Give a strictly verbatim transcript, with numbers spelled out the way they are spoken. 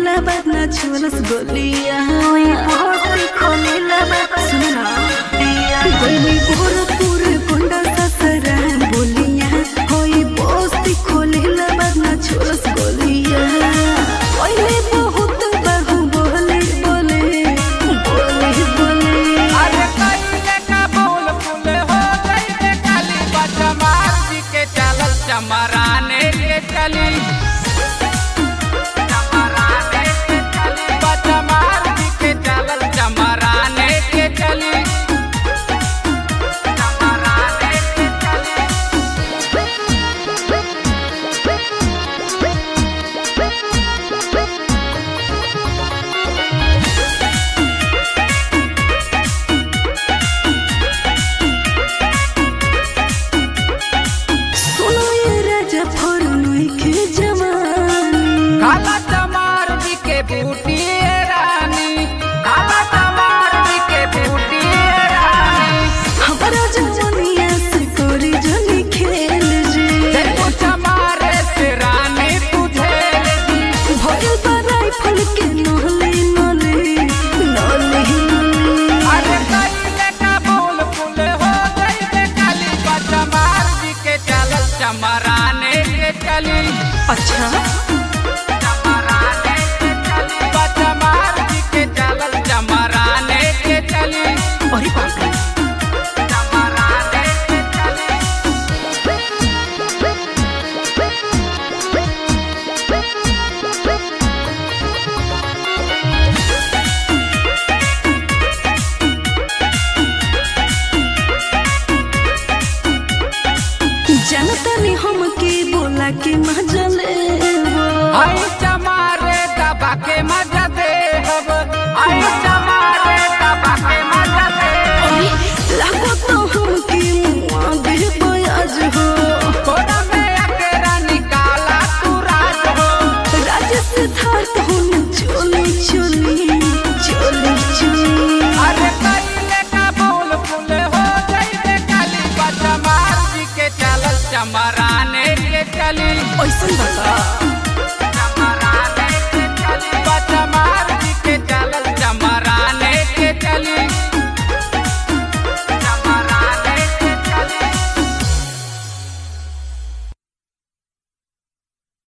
खोलेला बात ना छोलस बोलिया होई खोलेला बात सुना कोई पूरा पूरे कुंडा ससरा बोलिया होई पोस्ती खोलेला बात ना छोलस बोलिया ओले बहुत बहु बोले बोले बोले बोले अरे कइले का बोल फूले हो गइले काली बचमार जी के चलल चमराने के चली चमराने के चली बचमार जी के चलल चमराने के चली चमराने के चली सुनो ये राजा फरनोई के जवानी काला चमार जी के बूटी रानी काला चमार जी के बूटी रानी हमारा जवानिया से कोरी जनी खेल जे देखो चमारे से रानी तुझे भोल बराई फल के नहले नले नले अरे कइले का बोल फूले हो गइले काली बचमार जी के चलल चमराने के चली अच्छा चमराने के चली बचमार जी के चलल चमराने के चली अरे बाप रे चमराने के चली जनता ने हमके बोला के मजले आई चमारे दबा के मजा दे हब आई चमारे दबा के मजा दे लागो तो हमके मुआ दे बयाज हो कोना में अकेरा निकाला तू राज हो राज से धार हम चोली चोली चोली चोली अरे कइले का बोल फूले हो गइले काली बचमार जी के चलल चमराने के चली ऐसन बता